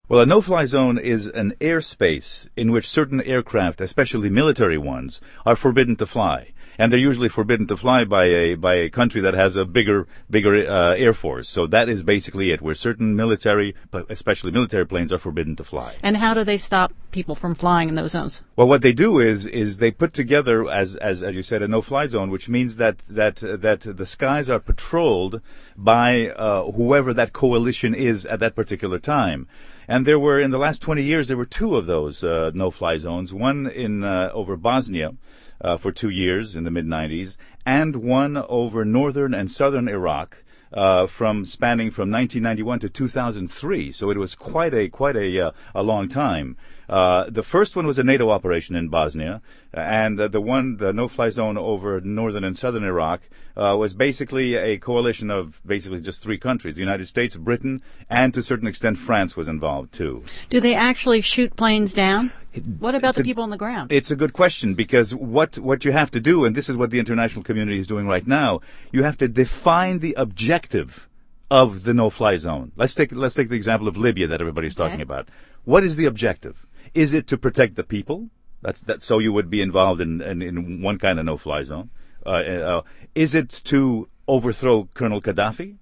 Well, a no-fly zone is an airspace in which certain aircraft, especially military ones, are forbidden to fly. And they're usually forbidden to fly by a country that has a bigger air force. So that is basically it, where certain military, but especially military planes, are forbidden to fly. And how do they stop people from flying in those zones? Well, what they do is they put together, as you said, a no-fly zone, which means that the skies are patrolled by whoever that coalition is at that particular time. And there were, in the last 20 years, there were two of those no-fly zones. One in over Bosnia for 2 years in the mid-90s, and one over northern and southern Iraq spanning from 1991 to 2003. So it was quite a long time. The first one was a NATO operation in Bosnia, and the no-fly zone over northern and southern Iraq was basically a coalition of basically just three countries: the United States, Britain, and to a certain extent France was involved too. Do they actually shoot planes down? What about the people on the ground? It's a good question, because what you have to do, and this is what the international community is doing right now, you have to define the objective of the no-fly zone. Let's take the example of Libya that everybody's talking about. What is the objective? Is it to protect the people? So you would be involved in one kind of no-fly zone. Is it to overthrow Colonel Gaddafi?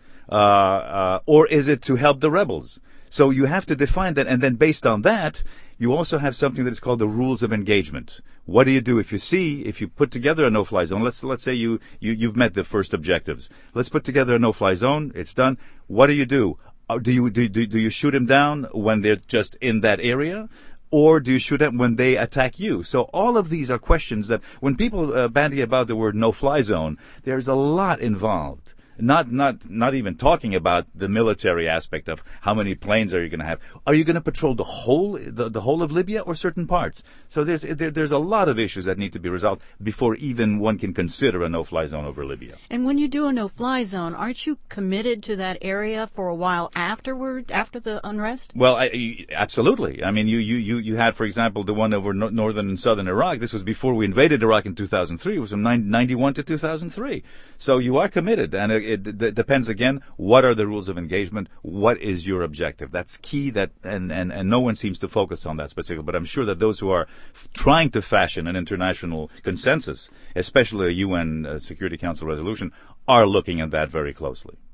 Or is it to help the rebels? So you have to define that, and then based on that, you also have something that is called the rules of engagement. What do you do if you put together a no-fly zone? Let's say you've met the first objectives. Let's put together a no-fly zone. It's done. What do? Do you shoot them down when they're just in that area? Or do you shoot them when they attack you? So all of these are questions that when people bandy about the word no-fly zone, there's a lot involved. Not even talking about the military aspect of how many planes are you going to have. Are you going to patrol the whole of Libya or certain parts? So there's a lot of issues that need to be resolved before even one can consider a no-fly zone over Libya. And when you do a no-fly zone, aren't you committed to that area for a while after the unrest? Well, absolutely. I mean, you had, for example, the one over northern and southern Iraq. This was before we invaded Iraq in 2003. It was from 91 to 2003. So you are committed, and it depends again. What are the rules of engagement? What is your objective? That's key. And no one seems to focus on that specifically. But I'm sure that those who are trying to fashion an international consensus, especially a UN Security Council resolution, are looking at that very closely.